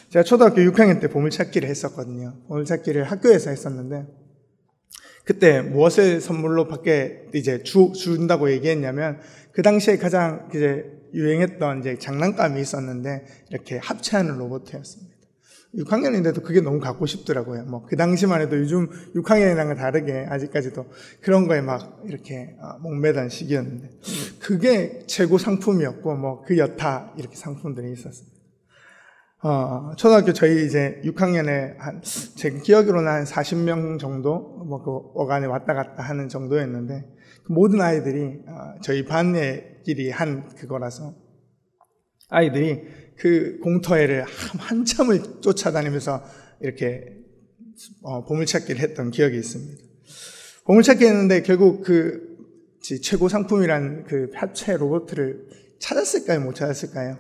제가 초등학교 6학년 때 보물찾기를 했었거든요. 보물찾기를 학교에서 했었는데, 그때 무엇을 선물로 받게 이제 준다고 얘기했냐면, 그 당시에 가장 이제 유행했던 이제 장난감이 있었는데, 이렇게 합체하는 로봇이었습니다. 6학년인데도 그게 너무 갖고 싶더라고요. 뭐, 그 당시만 해도 요즘 6학년이랑은 다르게 아직까지도 그런 거에 막 이렇게 목매던 시기였는데, 그게 최고 상품이었고, 뭐, 그 여타 이렇게 상품들이 있었습니다. 초등학교 저희 이제 6학년에 제 기억으로는 한 40명 정도, 뭐, 그 어간에 왔다 갔다 하는 정도였는데, 모든 아이들이, 저희 반애끼리 한 그거라서, 아이들이 그 공터회를 한참을 쫓아다니면서 이렇게, 보물찾기를 했던 기억이 있습니다. 보물찾기 했는데 결국 그 최고 상품이란 그 합체 로봇을 찾았을까요? 못 찾았을까요?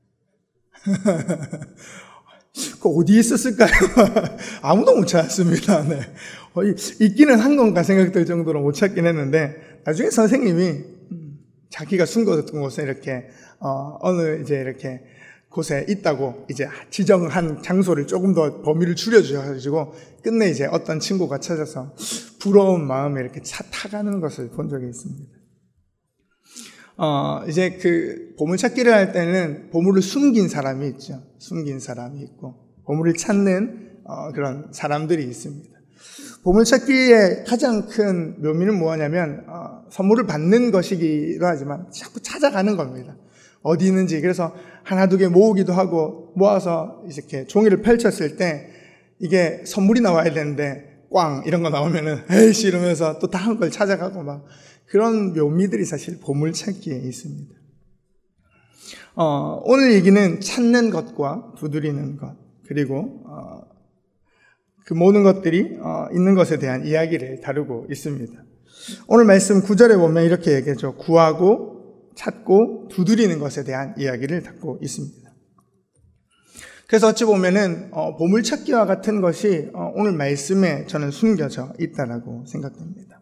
그 어디에 있었을까요? 아무도 못 찾았습니다. 네. 있기는 한 건가 생각될 정도로 못 찾긴 했는데, 나중에 선생님이 자기가 숨겨뒀던 곳에 이렇게, 어느 이제 이렇게 곳에 있다고 이제 지정한 장소를 조금 더 범위를 줄여주셔가지고, 끝내 이제 어떤 친구가 찾아서 부러운 마음에 이렇게 차 타가는 것을 본 적이 있습니다. 이제 그 보물찾기를 할 때는 보물을 숨긴 사람이 있죠. 숨긴 사람이 있고, 보물을 찾는 그런 사람들이 있습니다. 보물찾기의 가장 큰 묘미는 뭐냐면, 선물을 받는 것이기도 하지만 자꾸 찾아가는 겁니다. 어디 있는지. 그래서 하나 두 개 모으기도 하고, 모아서 이렇게 종이를 펼쳤을 때 이게 선물이 나와야 되는데 꽝 이런 거 나오면은 에이씨 이러면서 또 다음 걸 찾아가고 막, 그런 묘미들이 사실 보물찾기에 있습니다. 오늘 얘기는 찾는 것과 두드리는 것, 그리고 그 모든 것들이 있는 것에 대한 이야기를 다루고 있습니다. 오늘 말씀 9절에 보면 이렇게 얘기하죠. 구하고 찾고 두드리는 것에 대한 이야기를 담고 있습니다. 그래서 어찌 보면은 보물찾기와 같은 것이 오늘 말씀에 저는 숨겨져 있다라고 생각됩니다.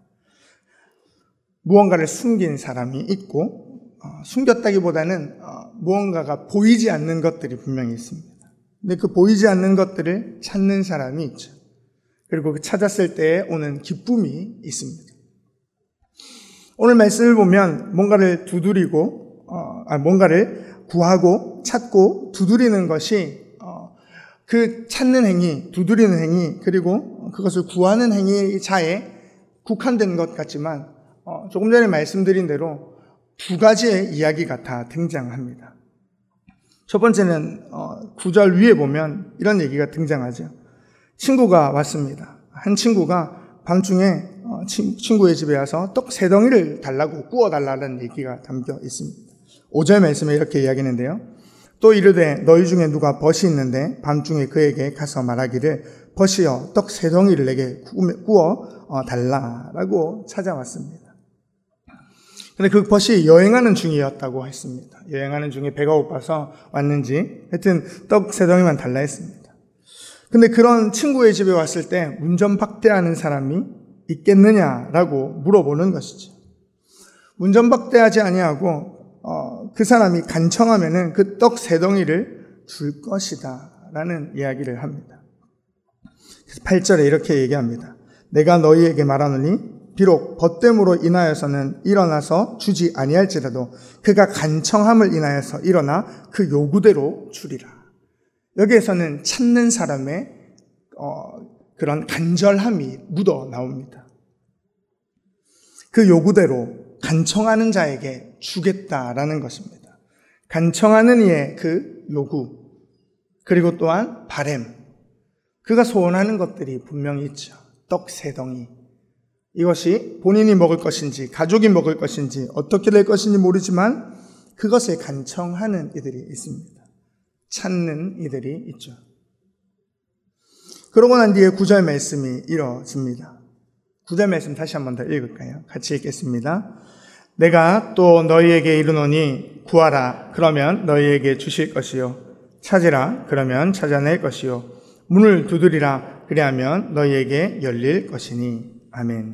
무언가를 숨긴 사람이 있고, 숨겼다기보다는 무언가가 보이지 않는 것들이 분명히 있습니다. 근데 그 보이지 않는 것들을 찾는 사람이 있죠. 그리고 그 찾았을 때에 오는 기쁨이 있습니다. 오늘 말씀을 보면 뭔가를 두드리고, 뭔가를 구하고 찾고 두드리는 것이 그 찾는 행위, 두드리는 행위, 그리고 그것을 구하는 행위자에 국한된 것 같지만, 조금 전에 말씀드린 대로 두 가지의 이야기가 다 등장합니다. 첫 번째는 9절 위에 보면 이런 얘기가 등장하죠. 친구가 왔습니다. 한 친구가 밤중에 친구의 집에 와서 떡 3덩이를 달라고 구워달라는 얘기가 담겨 있습니다. 5절 말씀에 이렇게 이야기하는데요. 또 이르되 너희 중에 누가 벗이 있는데 밤중에 그에게 가서 말하기를 벗이여 떡 3덩이를 내게 구워 달라라고 찾아왔습니다. 근데 그 벗이 여행하는 중이었다고 했습니다. 여행하는 중에 배가 고파서 왔는지 하여튼 떡 3덩이만 달라 했습니다. 근데 그런 친구의 집에 왔을 때 문전박대하는 사람이 있겠느냐라고 물어보는 것이죠. 문전박대하지 아니하고 그 사람이 간청하면은 그 떡 3덩이를 줄 것이다 라는 이야기를 합니다. 그래서 8절에 이렇게 얘기합니다. 내가 너희에게 말하노니 비록 벗됨으로 인하여서는 일어나서 주지 아니할지라도 그가 간청함을 인하여서 일어나 그 요구대로 주리라. 여기에서는 찾는 사람의 그런 간절함이 묻어 나옵니다. 그 요구대로 간청하는 자에게 주겠다라는 것입니다. 간청하는 이의 그 요구, 그리고 또한 바램, 그가 소원하는 것들이 분명히 있죠. 떡 3덩이. 이것이 본인이 먹을 것인지 가족이 먹을 것인지 어떻게 될 것인지 모르지만 그것을 간청하는 이들이 있습니다. 찾는 이들이 있죠. 그러고 난 뒤에 9절 말씀이 이뤄집니다. 9절 말씀 다시 한번 더 읽을까요? 같이 읽겠습니다. 내가 또 너희에게 이르노니 구하라 그러면 너희에게 주실 것이요 찾으라 그러면 찾아낼 것이요 문을 두드리라 그리하면 너희에게 열릴 것이니 아멘.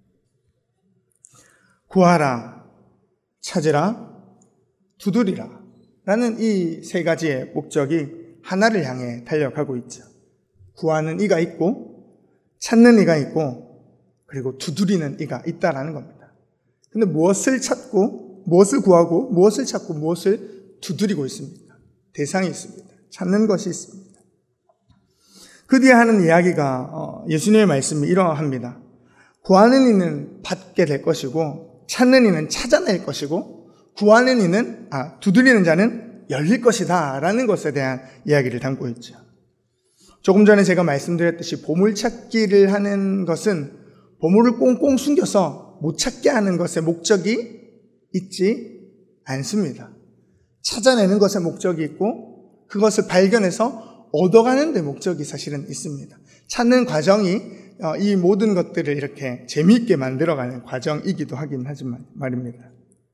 구하라, 찾으라, 두드리라 라는 이 3가지의 목적이 하나를 향해 달려가고 있죠. 구하는 이가 있고 찾는 이가 있고 그리고 두드리는 이가 있다라는 겁니다. 근데 무엇을 찾고 무엇을 구하고 무엇을 찾고 무엇을 두드리고 있습니까? 대상이 있습니다. 찾는 것이 있습니다. 그 뒤에 하는 이야기가 예수님의 말씀이 이러합니다. 구하는 이는 받게 될 것이고 찾는 이는 찾아낼 것이고 두드리는 자는 열릴 것이다 라는 것에 대한 이야기를 담고 있죠. 조금 전에 제가 말씀드렸듯이 보물찾기를 하는 것은 보물을 꽁꽁 숨겨서 못 찾게 하는 것에 목적이 있지 않습니다. 찾아내는 것에 목적이 있고 그것을 발견해서 얻어가는 데 목적이 사실은 있습니다. 찾는 과정이 이 모든 것들을 이렇게 재미있게 만들어가는 과정이기도 하긴 하지만 말입니다.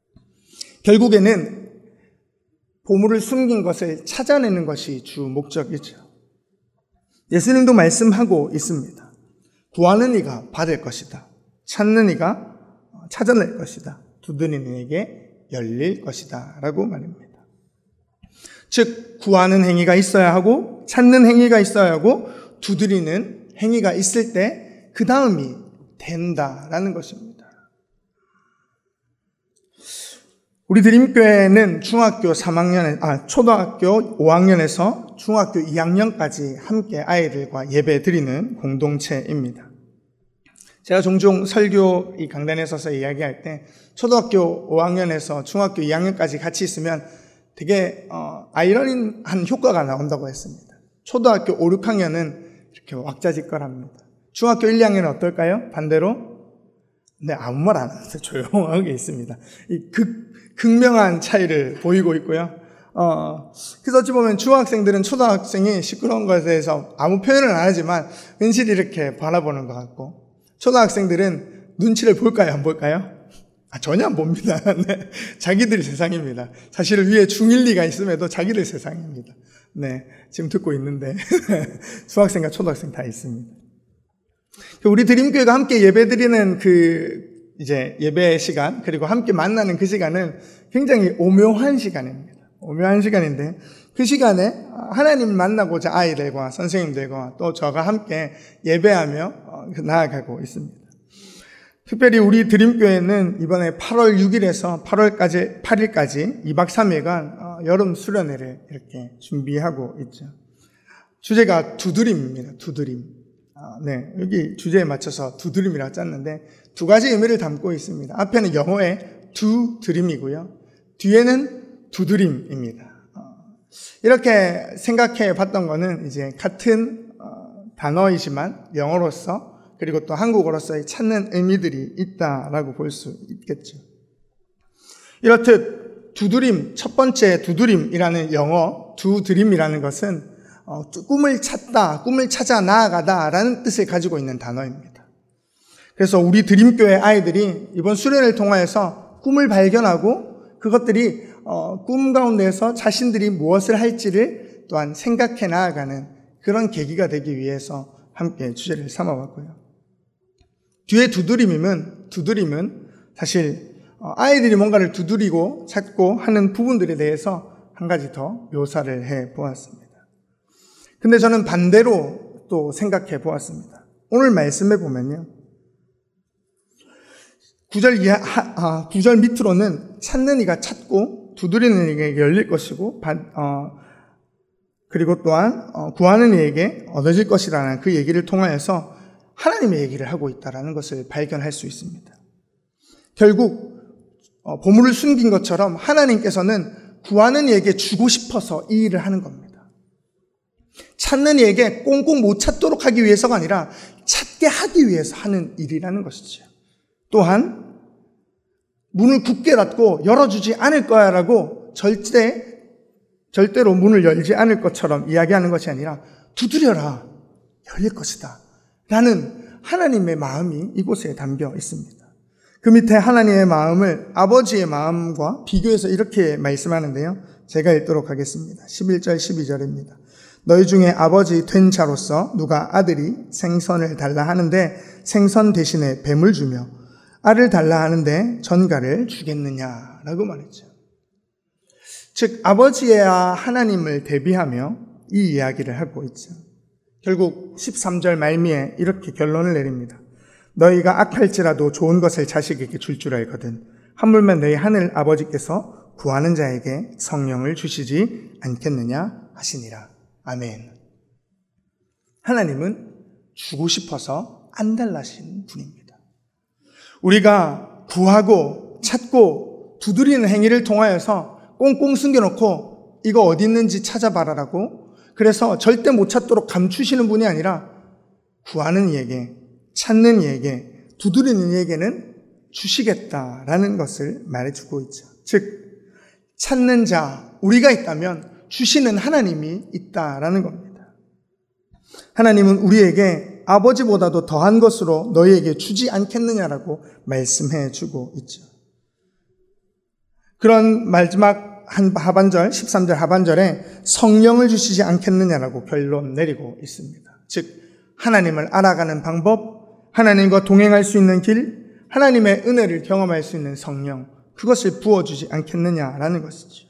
결국에는 보물을 숨긴 것을 찾아내는 것이 주 목적이죠. 예수님도 말씀하고 있습니다. 구하는 이가 받을 것이다. 찾는 이가 찾아낼 것이다. 두드리는 이에게 열릴 것이다 라고 말입니다. 즉 구하는 행위가 있어야 하고 찾는 행위가 있어야 하고 두드리는 행위가 있을 때 그 다음이 된다라는 것입니다. 우리 드림교회는 초등학교 5학년에서 중학교 2학년까지 함께 아이들과 예배 드리는 공동체입니다. 제가 종종 설교 이 강단에 서서 이야기할 때 초등학교 5학년에서 중학교 2학년까지 같이 있으면 되게 아이러니한 효과가 나온다고 했습니다. 초등학교 5, 6학년은 이렇게 왁자지껄합니다. 중학교 1, 2학년은 어떨까요? 반대로 네, 아무 말 안 하면서 조용하게 있습니다. 이 극명한 차이를 보이고 있고요. 그래서 어찌 보면 중학생들은 초등학생이 시끄러운 것에 대해서 아무 표현을 안 하지만 은실히 이렇게 바라보는 것 같고, 초등학생들은 눈치를 볼까요? 안 볼까요? 전혀 안 봅니다. 네, 자기들 세상입니다. 사실 위에 중1, 2가 있음에도 자기들 세상입니다. 네, 지금 듣고 있는데 중학생과 초등학생 다 있습니다. 우리 드림교회가 함께 예배드리는 이제 예배 시간, 그리고 함께 만나는 그 시간은 굉장히 오묘한 시간입니다. 오묘한 시간인데, 그 시간에 하나님 만나고자 아이들과 선생님들과 또 저가 함께 예배하며 나아가고 있습니다. 특별히 우리 드림교회는 이번에 8월 6일에서 8일까지 2박 3일간 여름 수련회를 이렇게 준비하고 있죠. 주제가 두드림입니다. 두드림. 네, 여기 주제에 맞춰서 두드림이라고 짰는데 두 가지 의미를 담고 있습니다. 앞에는 영어의 두 드림이고요. 뒤에는 두드림입니다. 이렇게 생각해 봤던 거는 이제 같은 단어이지만 영어로서 그리고 또 한국어로서의 찾는 의미들이 있다라고 볼 수 있겠죠. 이렇듯 두드림, 첫 번째 두드림이라는 영어 두드림이라는 것은 꿈을 찾다, 꿈을 찾아 나아가다라는 뜻을 가지고 있는 단어입니다. 그래서 우리 드림교회 아이들이 이번 수련을 통하여서 꿈을 발견하고 그것들이 꿈 가운데서 자신들이 무엇을 할지를 또한 생각해 나아가는 그런 계기가 되기 위해서 함께 주제를 삼아봤고요. 뒤에 두드림은 사실 아이들이 뭔가를 두드리고 찾고 하는 부분들에 대해서 한 가지 더 묘사를 해 보았습니다. 근데 저는 반대로 또 생각해 보았습니다. 오늘 말씀해 보면요. 9절 밑으로는 찾는 이가 찾고 두드리는 이에게 열릴 것이고 그리고 또한 구하는 이에게 얻어질 것이라는 그 얘기를 통하여서 하나님의 얘기를 하고 있다는 것을 발견할 수 있습니다. 결국 보물을 숨긴 것처럼 하나님께서는 구하는 이에게 주고 싶어서 이 일을 하는 겁니다. 찾는 이에게 꽁꽁 못 찾도록 하기 위해서가 아니라 찾게 하기 위해서 하는 일이라는 것이죠. 또한 문을 굳게 닫고 열어주지 않을 거야 라고 절대로 문을 열지 않을 것처럼 이야기하는 것이 아니라 두드려라, 열릴 것이다 라는 하나님의 마음이 이곳에 담겨 있습니다. 그 밑에 하나님의 마음을 아버지의 마음과 비교해서 이렇게 말씀하는데요. 제가 읽도록 하겠습니다. 11절 12절입니다. 너희 중에 아버지 된 자로서 누가 아들이 생선을 달라 하는데 생선 대신에 뱀을 주며 알을 달라 하는데 전갈을 주겠느냐라고 말했죠. 즉 아버지와 하나님을 대비하며 이 이야기를 하고 있죠. 결국 13절 말미에 이렇게 결론을 내립니다. 너희가 악할지라도 좋은 것을 자식에게 줄 알거든 하물며 너희 하늘 아버지께서 구하는 자에게 성령을 주시지 않겠느냐 하시니라. 아멘. 하나님은 주고 싶어서 안 달라신 분입니다. 우리가 구하고 찾고 두드리는 행위를 통하여서 꽁꽁 숨겨놓고 이거 어디 있는지 찾아봐라라고, 그래서 절대 못 찾도록 감추시는 분이 아니라 구하는 이에게, 찾는 이에게, 두드리는 이에게는 주시겠다라는 것을 말해주고 있죠. 즉 찾는 자, 우리가 있다면 주시는 하나님이 있다라는 겁니다. 하나님은 우리에게 아버지보다도 더한 것으로 너희에게 주지 않겠느냐라고 말씀해 주고 있죠. 그런 마지막 하반절, 13절 하반절에 성령을 주시지 않겠느냐라고 결론 내리고 있습니다. 즉 하나님을 알아가는 방법, 하나님과 동행할 수 있는 길, 하나님의 은혜를 경험할 수 있는 성령, 그것을 부어주지 않겠느냐라는 것이죠.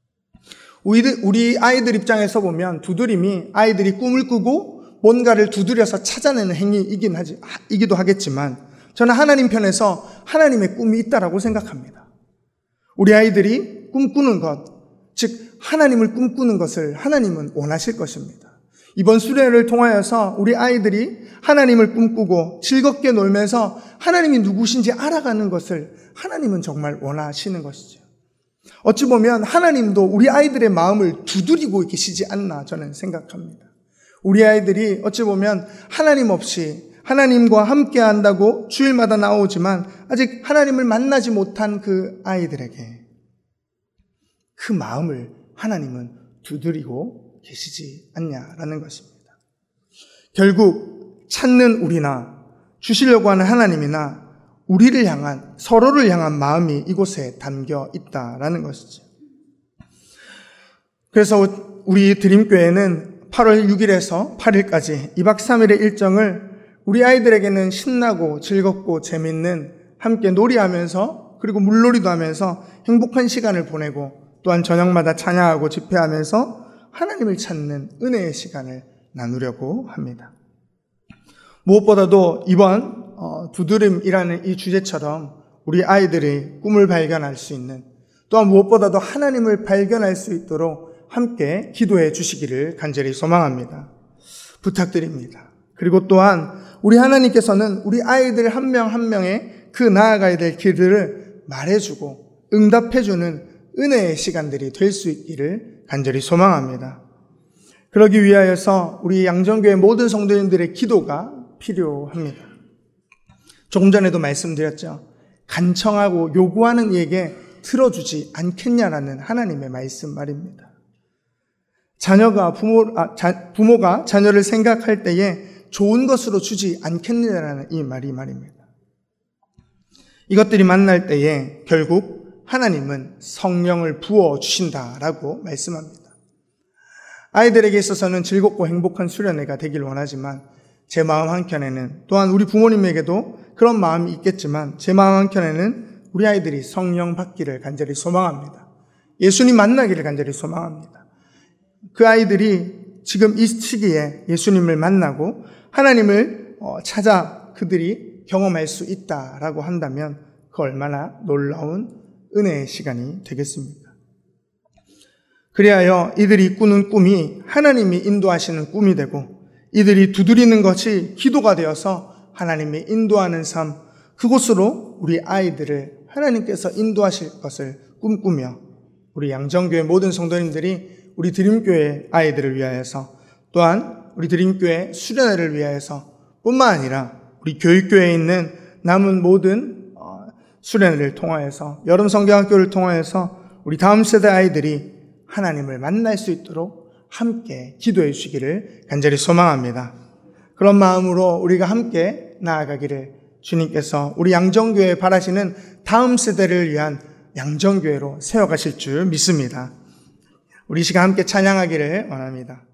우리 아이들 입장에서 보면 두드림이 아이들이 꿈을 꾸고 뭔가를 두드려서 찾아내는 행위이기도 하겠지만, 저는 하나님 편에서 하나님의 꿈이 있다라고 생각합니다. 우리 아이들이 꿈꾸는 것, 즉 하나님을 꿈꾸는 것을 하나님은 원하실 것입니다. 이번 수련회를 통하여서 우리 아이들이 하나님을 꿈꾸고 즐겁게 놀면서 하나님이 누구신지 알아가는 것을 하나님은 정말 원하시는 것이죠. 어찌 보면 하나님도 우리 아이들의 마음을 두드리고 계시지 않나 저는 생각합니다. 우리 아이들이 어찌 보면 하나님 없이 하나님과 함께 한다고 주일마다 나오지만 아직 하나님을 만나지 못한 그 아이들에게 그 마음을 하나님은 두드리고 계시지 않냐라는 것입니다. 결국 찾는 우리나 주시려고 하는 하나님이나 우리를 향한, 서로를 향한 마음이 이곳에 담겨 있다라는 것이죠. 그래서 우리 드림교회는 8월 6일에서 8일까지 2박 3일의 일정을 우리 아이들에게는 신나고 즐겁고 재밌는, 함께 놀이하면서 그리고 물놀이도 하면서 행복한 시간을 보내고, 또한 저녁마다 찬양하고 집회하면서 하나님을 찾는 은혜의 시간을 나누려고 합니다. 무엇보다도 이번 두드림이라는 이 주제처럼 우리 아이들이 꿈을 발견할 수 있는, 또한 무엇보다도 하나님을 발견할 수 있도록 함께 기도해 주시기를 간절히 소망합니다. 부탁드립니다. 그리고 또한 우리 하나님께서는 우리 아이들 한 명 한 명의 그 나아가야 될 길들을 말해주고 응답해주는 은혜의 시간들이 될 수 있기를 간절히 소망합니다. 그러기 위하여서 우리 양정교회 모든 성도님들의 기도가 필요합니다. 조금 전에도 말씀드렸죠. 간청하고 요구하는 이에게 들어주지 않겠냐라는 하나님의 말씀 말입니다. 부모가 자녀를 생각할 때에 좋은 것으로 주지 않겠느냐라는 이 말입니다. 이것들이 만날 때에 결국 하나님은 성령을 부어주신다라고 말씀합니다. 아이들에게 있어서는 즐겁고 행복한 수련회가 되길 원하지만 제 마음 한켠에는, 또한 우리 부모님에게도 그런 마음이 있겠지만 제 마음 한켠에는 우리 아이들이 성령 받기를 간절히 소망합니다. 예수님 만나기를 간절히 소망합니다. 그 아이들이 지금 이 시기에 예수님을 만나고 하나님을 찾아 그들이 경험할 수 있다라고 한다면 그 얼마나 놀라운 은혜의 시간이 되겠습니까? 그리하여 이들이 꾸는 꿈이 하나님이 인도하시는 꿈이 되고, 이들이 두드리는 것이 기도가 되어서 하나님이 인도하는 삶, 그곳으로 우리 아이들을 하나님께서 인도하실 것을 꿈꾸며 우리 양정교회 모든 성도님들이 우리 드림교회 아이들을 위하여서, 또한 우리 드림교회 수련회를 위하여서 뿐만 아니라 우리 교육교회에 있는 남은 모든 수련회를 통하여서, 여름 성경학교를 통하여서 우리 다음 세대 아이들이 하나님을 만날 수 있도록 함께 기도해 주시기를 간절히 소망합니다. 그런 마음으로 우리가 함께 나아가기를 주님께서 우리 양정교회 바라시는 다음 세대를 위한 양정교회로 세워가실 줄 믿습니다. 우리 시간 함께 찬양하기를 원합니다.